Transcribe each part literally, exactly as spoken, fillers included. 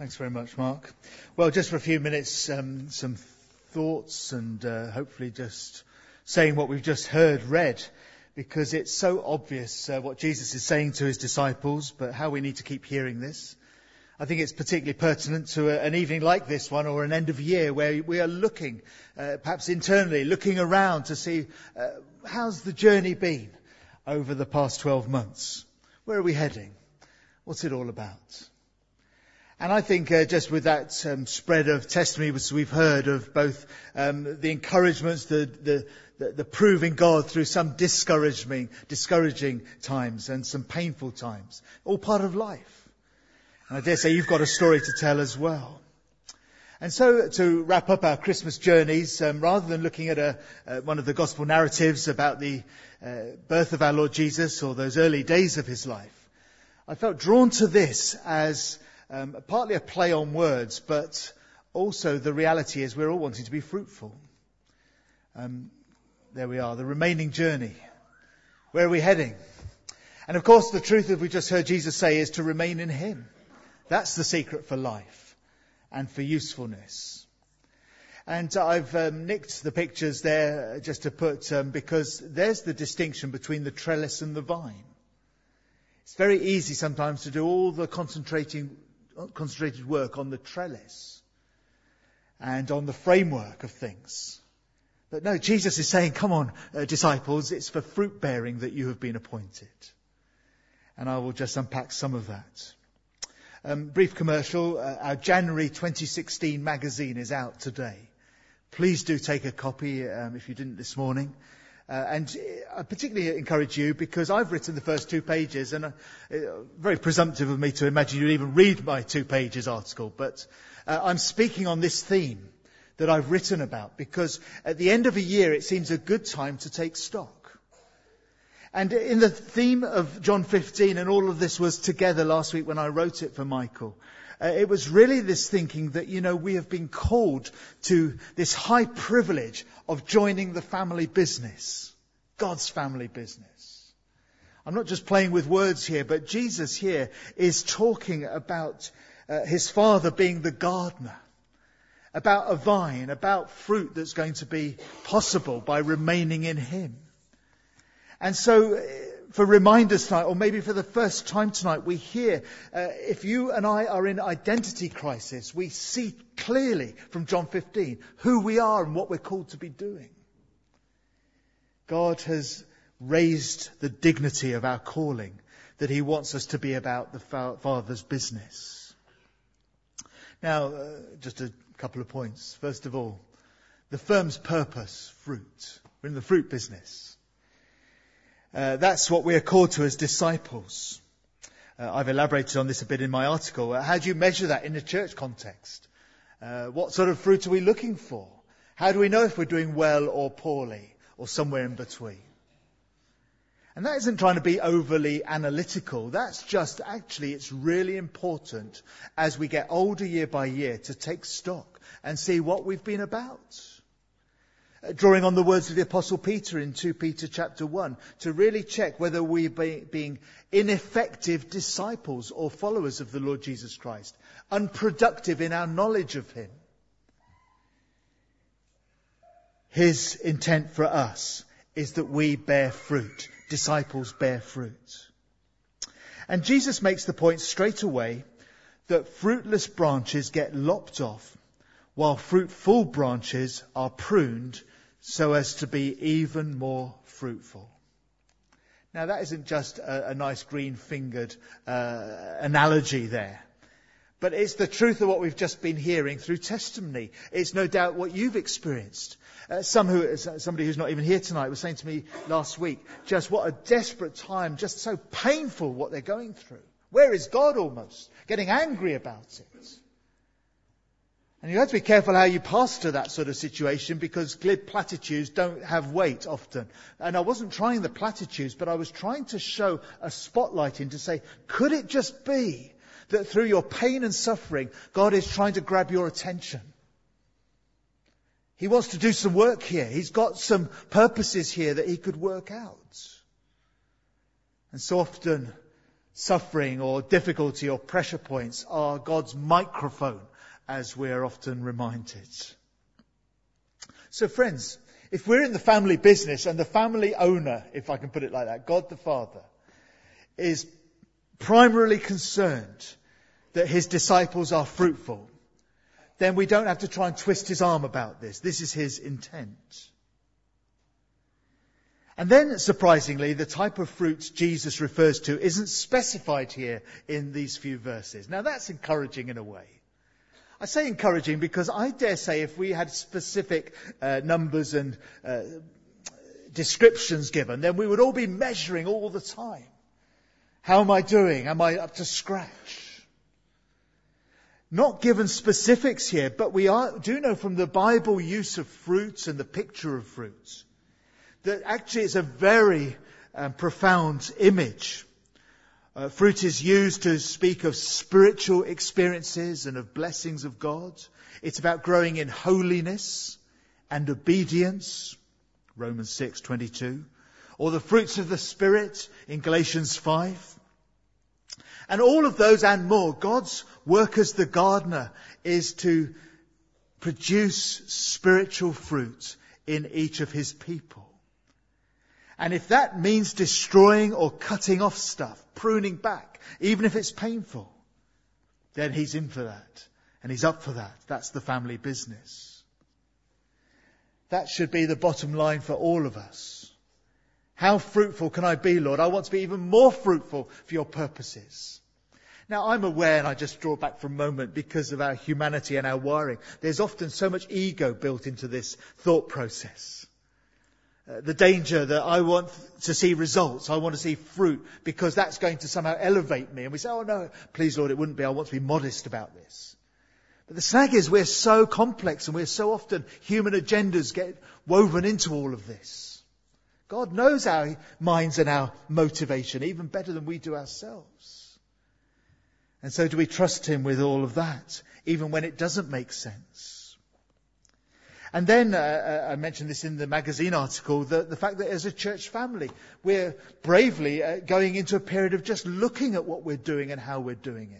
Thanks very much, Mark. Well, just for a few minutes, um, some thoughts and uh, hopefully just saying what we've just heard read, because it's so obvious uh, what Jesus is saying to his disciples, but how we need to keep hearing this. I think it's particularly pertinent to a, an evening like this one, or an end of year where we are looking, uh, perhaps internally, looking around to see uh, how's the journey been over the past twelve months? Where are we heading? What's it all about? And I think uh, just with that um, spread of testimonies we've heard of both um, the encouragements, the, the, the, the proving God through some discouraging, discouraging times and some painful times, all part of life. And I dare say you've got a story to tell as well. And so to wrap up our Christmas journeys, um, rather than looking at a, uh, one of the gospel narratives about the uh, birth of our Lord Jesus or those early days of his life, I felt drawn to this as Um, partly a play on words, but also the reality is we're all wanting to be fruitful. Um, there we are, the remaining journey. Where are we heading? And of course, the truth that we just heard Jesus say is to remain in him. That's the secret for life and for usefulness. And I've um, nicked the pictures there just to put, um, because there's the distinction between the trellis and the vine. It's very easy sometimes to do all the concentrating concentrated work on the trellis and on the framework of things. But no, Jesus is saying, come on, uh, disciples, it's for fruit bearing that you have been appointed. And I will just unpack some of that. Um, brief commercial, uh, our January twenty sixteen magazine is out today. Please do take a copy um, if you didn't this morning. Uh, and I particularly encourage you because I've written the first two pages, and uh, very presumptive of me to imagine you'd even read my two pages article, but uh, I'm speaking on this theme that I've written about because at the end of a year it seems a good time to take stock. And in the theme of John fifteen, and all of this was together last week when I wrote it for Michael, Uh, it was really this thinking that, you know, we have been called to this high privilege of joining the family business, God's family business. I'm not just playing with words here, but Jesus here is talking about uh, his Father being the gardener, about a vine, about fruit that's going to be possible by remaining in him. And so for reminders tonight, or maybe for the first time tonight, we hear, uh, if you and I are in identity crisis, we see clearly from John fifteen who we are and what we're called to be doing. God has raised the dignity of our calling, that he wants us to be about the Father's business. Now, uh, just a couple of points. First of all, the firm's purpose, fruit. We're in the fruit business. Uh, that's what we are called to as disciples. Uh, I've elaborated on this a bit in my article. Uh, how do you measure that in a church context? Uh, what sort of fruit are we looking for? How do we know if we're doing well or poorly or somewhere in between? And that isn't trying to be overly analytical. That's just actually, it's really important as we get older year by year to take stock and see what we've been about. Drawing on the words of the Apostle Peter in Second Peter chapter one, to really check whether we're be, being ineffective disciples or followers of the Lord Jesus Christ, unproductive in our knowledge of him. His intent for us is that we bear fruit. Disciples bear fruit. And Jesus makes the point straight away that fruitless branches get lopped off, while fruitful branches are pruned so as to be even more fruitful. Now that isn't just a, a nice green-fingered uh, analogy there, but it's the truth of what we've just been hearing through testimony. It's no doubt what you've experienced. Uh, some who, somebody who's not even here tonight was saying to me last week, just what a desperate time, just so painful what they're going through. Where is God almost? Getting angry about it. And you have to be careful how you pastor that sort of situation, because glib platitudes don't have weight often. And I wasn't trying the platitudes, but I was trying to show a spotlight in to say, could it just be that through your pain and suffering, God is trying to grab your attention? He wants to do some work here. He's got some purposes here that he could work out. And so often suffering or difficulty or pressure points are God's microphone, as we are often reminded. So friends, if we're in the family business and the family owner, if I can put it like that, God the Father, is primarily concerned that his disciples are fruitful, then we don't have to try and twist his arm about this. This is his intent. And then, surprisingly, the type of fruit Jesus refers to isn't specified here in these few verses. Now, that's encouraging in a way. I say encouraging because I dare say if we had specific uh, numbers and uh, descriptions given, then we would all be measuring all the time. How am I doing? Am I up to scratch? Not given specifics here, but we are, do know from the Bible use of fruits and the picture of fruits that actually it's a very um, profound image. Uh, fruit is used to speak of spiritual experiences and of blessings of God. It's about growing in holiness and obedience, Romans six twenty-two, or the fruits of the Spirit in Galatians five. And all of those and more, God's work as the gardener is to produce spiritual fruit in each of his people. And if that means destroying or cutting off stuff, pruning back, even if it's painful, then he's in for that. And he's up for that. That's the family business. That should be the bottom line for all of us. How fruitful can I be, Lord? I want to be even more fruitful for your purposes. Now, I'm aware, and I just draw back for a moment because of our humanity and our wiring. There's often so much ego built into this thought process. Uh, the danger that I want to see results, I want to see fruit, because that's going to somehow elevate me. And we say, oh no, please Lord, it wouldn't be. I want to be modest about this. But the snag is we're so complex and we're so often human agendas get woven into all of this. God knows our minds and our motivation even better than we do ourselves. And so do we trust him with all of that, even when it doesn't make sense? And then, uh, I mentioned this in the magazine article, the, the fact that as a church family, we're bravely uh, going into a period of just looking at what we're doing and how we're doing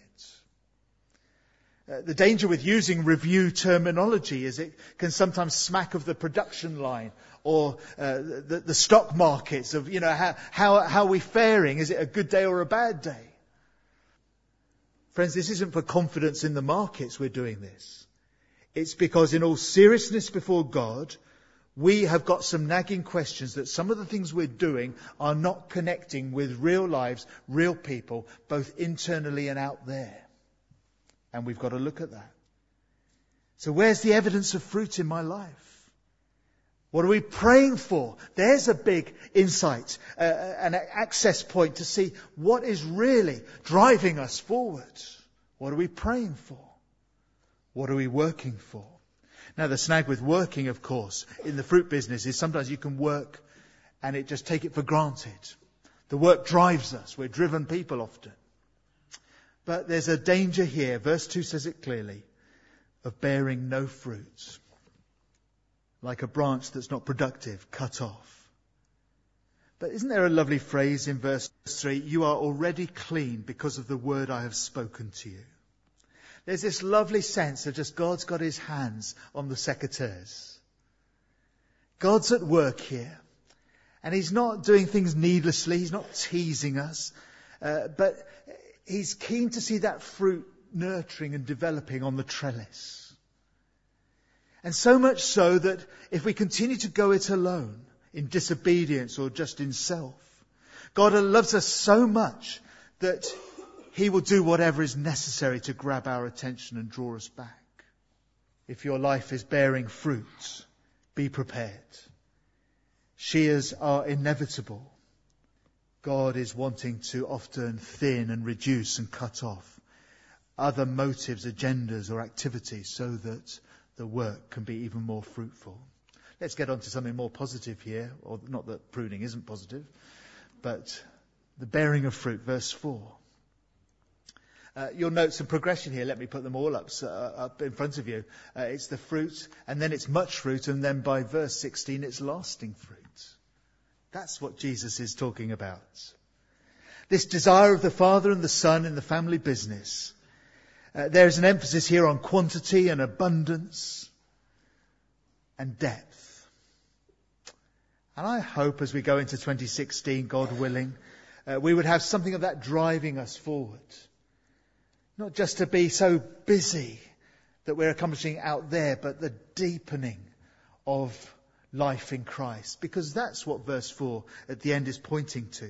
it. Uh, the danger with using review terminology is it can sometimes smack of the production line or uh, the, the stock markets of, you know, how, how, how are we faring? Is it a good day or a bad day? Friends, this isn't for confidence in the markets we're doing this. It's because in all seriousness before God, we have got some nagging questions that some of the things we're doing are not connecting with real lives, real people, both internally and out there. And we've got to look at that. So where's the evidence of fruit in my life? What are we praying for? There's a big insight, uh, an access point to see what is really driving us forward. What are we praying for? What are we working for? Now, the snag with working, of course, in the fruit business is sometimes you can work and it just take it for granted. The work drives us. We're driven people often. But there's a danger here, verse two says it clearly, of bearing no fruit. Like a branch that's not productive, cut off. But isn't there a lovely phrase in verse three? You are already clean because of the word I have spoken to you. There's this lovely sense of just God's got his hands on the secateurs. God's at work here. And he's not doing things needlessly. He's not teasing us. Uh, but he's keen to see that fruit nurturing and developing on the trellis. And so much so that if we continue to go it alone, in disobedience or just in self, God loves us so much that he will do whatever is necessary to grab our attention and draw us back. If your life is bearing fruit, be prepared. Shears are inevitable. God is wanting to often thin and reduce and cut off other motives, agendas or activities so that the work can be even more fruitful. Let's get on to something more positive here, or not that pruning isn't positive, but the bearing of fruit, verse four. Uh, you'll note some progression here. Let me put them all up, uh, up in front of you. Uh, it's the fruit, and then it's much fruit, and then by verse sixteen, it's lasting fruit. That's what Jesus is talking about. This desire of the Father and the Son in the family business. Uh, there is an emphasis here on quantity and abundance and depth. And I hope as we go into twenty sixteen, God willing, uh, we would have something of that driving us forward. Not just to be so busy that we're accomplishing out there, but the deepening of life in Christ. Because that's what verse four at the end is pointing to.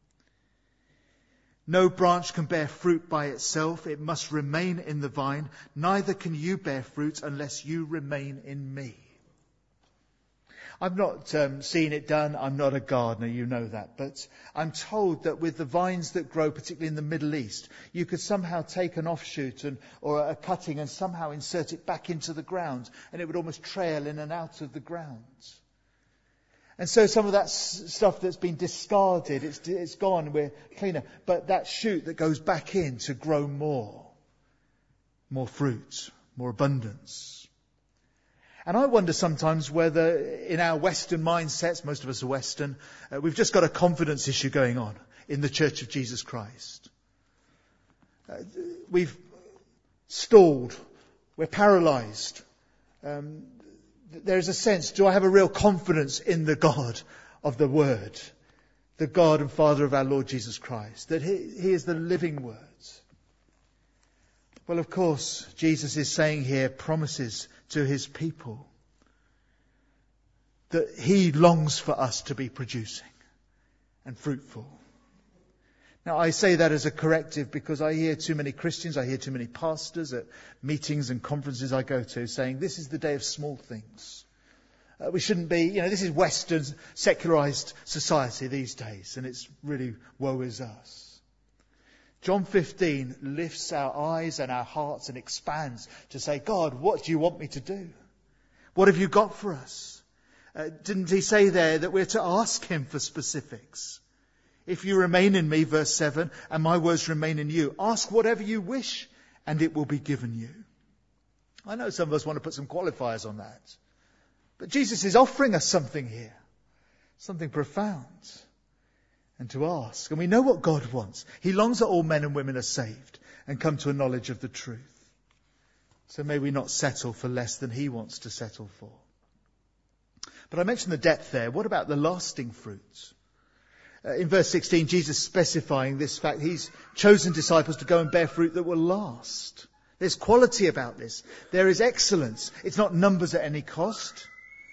No branch can bear fruit by itself. It must remain in the vine. Neither can you bear fruit unless you remain in me. I've not um, seen it done. I'm not a gardener, you know that. But I'm told that with the vines that grow, particularly in the Middle East, you could somehow take an offshoot and, or a cutting and somehow insert it back into the ground. And it would almost trail in and out of the ground. And so some of that s- stuff that's been discarded, it's, it's gone, we're cleaner. But that shoot that goes back in to grow more. More fruit, more abundance. And I wonder sometimes whether in our Western mindsets, most of us are Western, uh, we've just got a confidence issue going on in the Church of Jesus Christ. Uh, we've stalled. We're paralysed. Um, There's a sense, do I have a real confidence in the God of the Word? The God and Father of our Lord Jesus Christ. That He, he is the living Word. Well, of course, Jesus is saying here, promises to His people. That He longs for us to be producing and fruitful. Now, I say that as a corrective because I hear too many Christians, I hear too many pastors at meetings and conferences I go to saying, this is the day of small things. Uh, we shouldn't be, you know, this is Western secularized society these days, and it's really woe is us. John fifteen lifts our eyes and our hearts and expands to say, God, what do you want me to do? What have you got for us? Uh, didn't He say there that we're to ask Him for specifics? If you remain in me, verse seven, and my words remain in you, ask whatever you wish and it will be given you. I know some of us want to put some qualifiers on that. But Jesus is offering us something here. Something profound. And to ask. And we know what God wants. He longs that all men and women are saved and come to a knowledge of the truth. So may we not settle for less than He wants to settle for. But I mentioned the depth there. What about the lasting fruits? Uh, in verse sixteen, Jesus specifying this fact. He's chosen disciples to go and bear fruit that will last. There's quality about this. There is excellence. It's not numbers at any cost.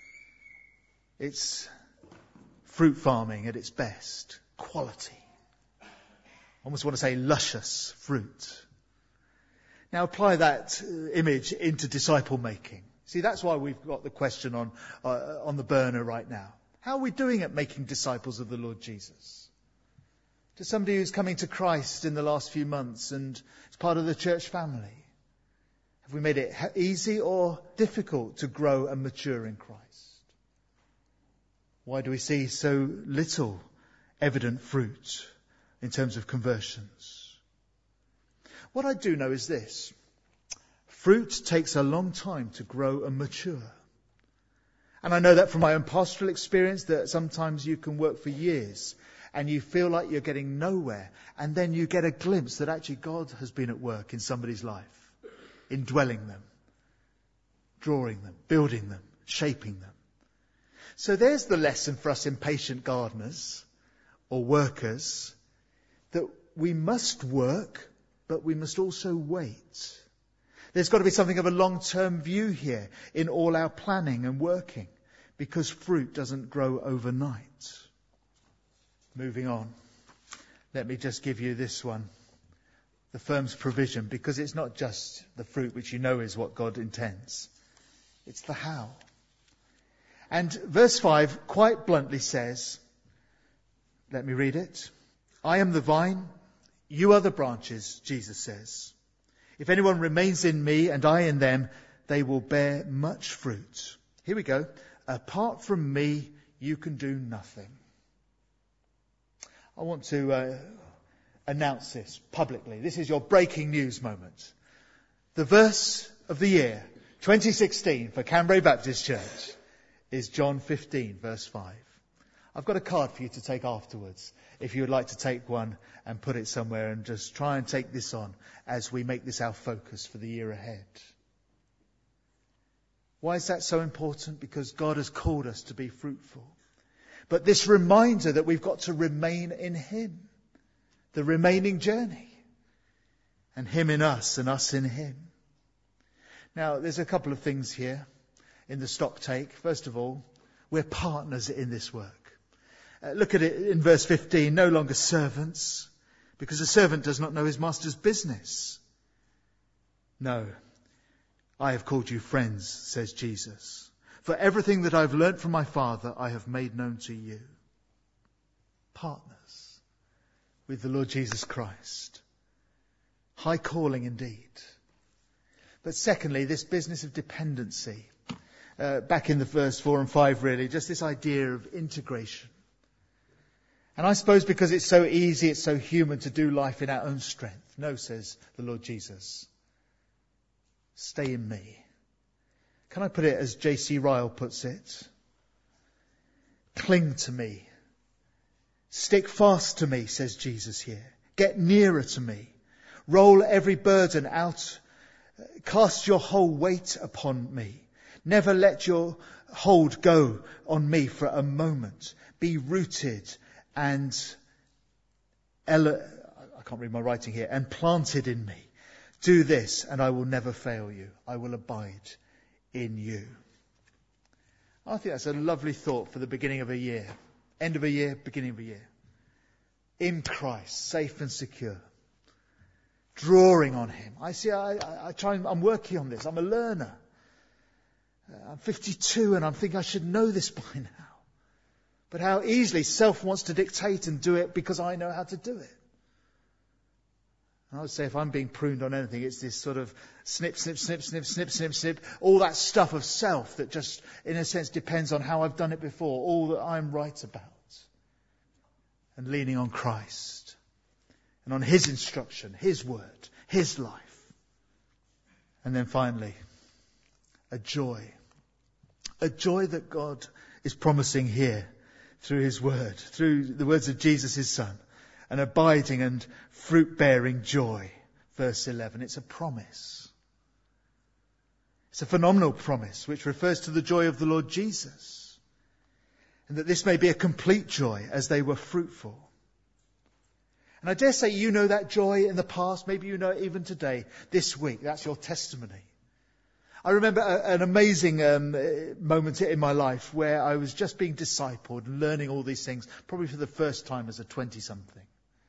It's fruit farming at its best. Quality. I almost want to say luscious fruit. Now apply that uh, image into disciple making. See, that's why we've got the question on uh, on the burner right now. How are we doing at making disciples of the Lord Jesus? To somebody who's coming to Christ in the last few months and is part of the church family, have we made it easy or difficult to grow and mature in Christ? Why do we see so little evident fruit in terms of conversions? What I do know is this. Fruit takes a long time to grow and mature. And I know that from my own pastoral experience that sometimes you can work for years and you feel like you're getting nowhere. And then you get a glimpse that actually God has been at work in somebody's life, indwelling them, drawing them, building them, shaping them. So there's the lesson for us impatient gardeners or workers, that we must work, but we must also wait. There's got to be something of a long-term view here in all our planning and working, because fruit doesn't grow overnight. Moving on. Let me just give you this one. The firm's provision, because it's not just the fruit, which you know is what God intends. It's the how. And verse five quite bluntly says, let me read it. I am the vine, you are the branches, Jesus says. If anyone remains in me and I in them, they will bear much fruit. Here we go. Apart from me, you can do nothing. I want to uh, announce this publicly. This is your breaking news moment. The verse of the year, twenty sixteen, for Canberra Baptist Church is John fifteen, verse five. I've got a card for you to take afterwards, if you would like to take one and put it somewhere and just try and take this on as we make this our focus for the year ahead. Why is that so important? Because God has called us to be fruitful. But this reminder that we've got to remain in Him, the remaining journey, and Him in us and us in Him. Now, there's a couple of things here in the stock take. First of all, we're partners in this work. Uh, look at it in verse fifteen, no longer servants, because a servant does not know his master's business. No, I have called you friends, says Jesus. For everything that I've learnt from my Father, I have made known to you. Partners with the Lord Jesus Christ. High calling indeed. But secondly, this business of dependency. Uh, back in the verse four and five really, just this idea of integration. And I suppose because it's so easy, it's so human to do life in our own strength. No, says the Lord Jesus. Stay in me. Can I put it as J C Ryle puts it? Cling to me. Stick fast to me, says Jesus here. Get nearer to me. Roll every burden out. Cast your whole weight upon me. Never let your hold go on me for a moment. Be rooted and, ele- I can't read my writing here, and planted in me. Do this and I will never fail you. I will abide in you. I think that's a lovely thought for the beginning of a year. End of a year, beginning of a year. In Christ, safe and secure. Drawing on Him. I see, I, I, I try and, I'm working on this. I'm a learner. I'm fifty-two and I'm thinking I should know this by now. But how easily self wants to dictate and do it because I know how to do it. And I would say if I'm being pruned on anything, it's this sort of snip, snip, snip, snip, snip, snip, snip. All that stuff of self that just, in a sense, depends on how I've done it before. All that I'm right about. And leaning on Christ. And on His instruction, His word, His life. And then finally, a joy. A joy that God is promising here through His word, through the words of Jesus, His Son. An abiding and fruit-bearing joy. Verse eleven. It's a promise. It's a phenomenal promise which refers to the joy of the Lord Jesus. And that this may be a complete joy as they were fruitful. And I dare say you know that joy in the past. Maybe you know it even today, this week. That's your testimony. I remember a, an amazing um, moment in my life where I was just being discipled and learning all these things, probably for the first time as a twenty-something.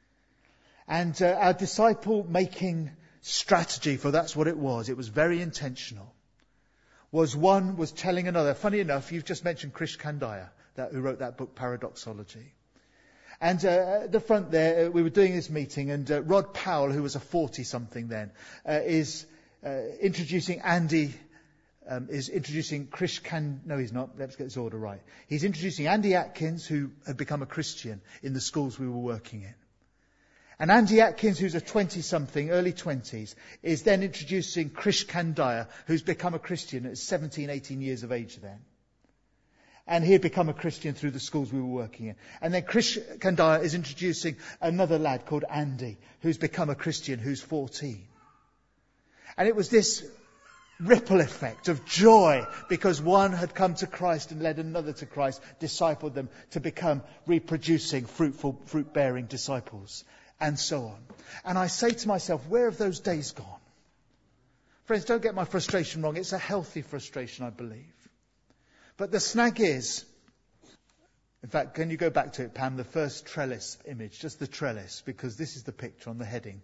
And uh, our disciple-making strategy, for that's what it was, it was very intentional, was one was telling another. Funny enough, you've just mentioned Krish Kandiah, that, who wrote that book, Paradoxology. And uh, at the front there, uh, we were doing this meeting, and uh, Rod Powell, who was a forty-something then, uh, is uh, introducing Andy, um, is introducing Krish Kan... No, he's not. Let's get this order right. He's introducing Andy Atkins, who had become a Christian in the schools we were working in. And Andy Atkins, who's a twenty-something, early twenties, is then introducing Krish Kandiah, who's become a Christian at seventeen, eighteen years of age then. And he had become a Christian through the schools we were working in. And then Krish Kandiah is introducing another lad called Andy, who's become a Christian, who's fourteen. And it was this ripple effect of joy because one had come to Christ and led another to Christ, discipled them to become reproducing, fruitful, fruit-bearing disciples. And so on. And I say to myself, where have those days gone? Friends, don't get my frustration wrong. It's a healthy frustration, I believe. But the snag is, in fact, can you go back to it, Pam, the first trellis image, just the trellis, because this is the picture on the heading.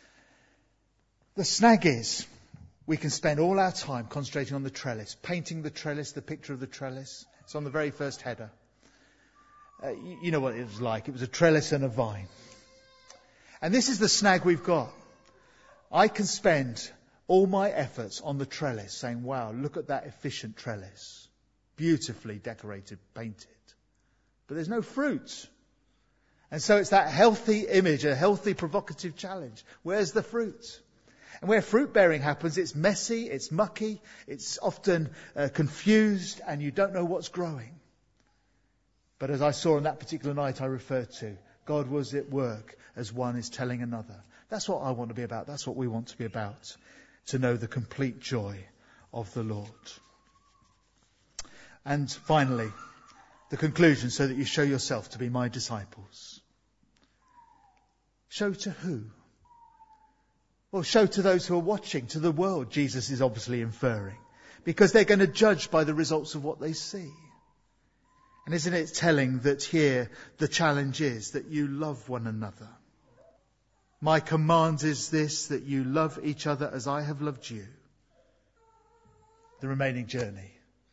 The snag is, we can spend all our time concentrating on the trellis, painting the trellis, the picture of the trellis. It's on the very first header. Uh, you, you know what it was like. It was a trellis and a vine. And this is the snag we've got. I can spend all my efforts on the trellis saying, wow, look at that efficient trellis. Beautifully decorated, painted. But there's no fruit. And so it's that healthy image, a healthy provocative challenge. Where's the fruit? And where fruit bearing happens, it's messy, it's mucky, it's often uh, confused, and you don't know what's growing. But as I saw on that particular night I referred to, God was at work as one is telling another. That's what I want to be about. That's what we want to be about. To know the complete joy of the Lord. And finally, the conclusion, so that you show yourself to be my disciples. Show to who? Well, show to those who are watching, to the world, Jesus is obviously inferring. Because they're going to judge by the results of what they see. And isn't it telling that here the challenge is that you love one another? My command is this, that you love each other as I have loved you. The remaining journey.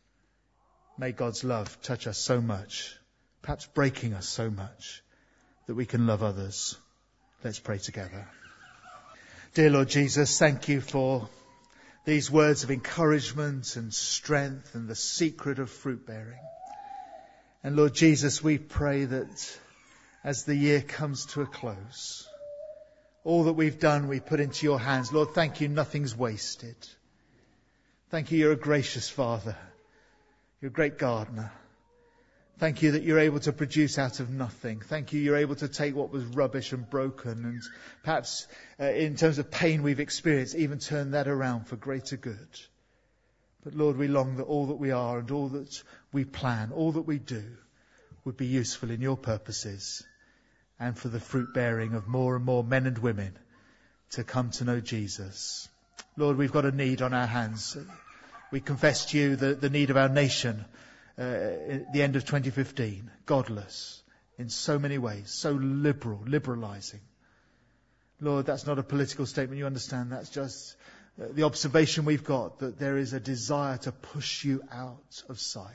May God's love touch us so much, perhaps breaking us so much, that we can love others. Let's pray together. Dear Lord Jesus, thank you for these words of encouragement and strength and the secret of fruit bearing. And Lord Jesus, we pray that as the year comes to a close, all that we've done we put into your hands. Lord, thank you, nothing's wasted. Thank you, you're a gracious Father. You're a great gardener. Thank you that you're able to produce out of nothing. Thank you you're able to take what was rubbish and broken and perhaps uh, in terms of pain we've experienced, even turn that around for greater good. But Lord, we long that all that we are and all that we plan, all that we do would be useful in your purposes and for the fruit bearing of more and more men and women to come to know Jesus. Lord, we've got a need on our hands. We confess to you the, the need of our nation uh, at the end of twenty fifteen. Godless in so many ways, so liberal, liberalising. Lord, that's not a political statement, you understand. That's just uh, the observation we've got, that there is a desire to push you out of sight.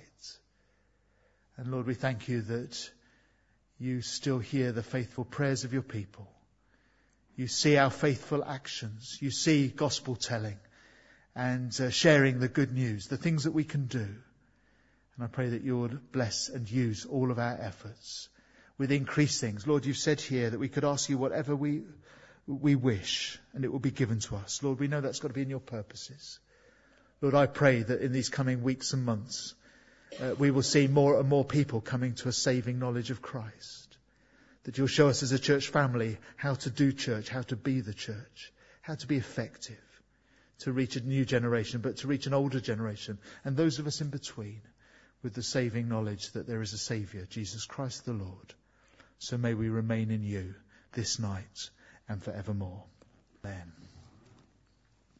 And Lord, we thank you that you still hear the faithful prayers of your people. You see our faithful actions. You see gospel telling and uh, sharing the good news, the things that we can do. And I pray that you would bless and use all of our efforts with increased things. Lord, you've said here that we could ask you whatever we we wish and it will be given to us. Lord, we know that's got to be in your purposes. Lord, I pray that in these coming weeks and months, uh, we will see more and more people coming to a saving knowledge of Christ. That you'll show us as a church family how to do church, how to be the church, how to be effective, to reach a new generation, but to reach an older generation, and those of us in between, with the saving knowledge that there is a Saviour, Jesus Christ the Lord. So may we remain in you this night and forevermore. Amen.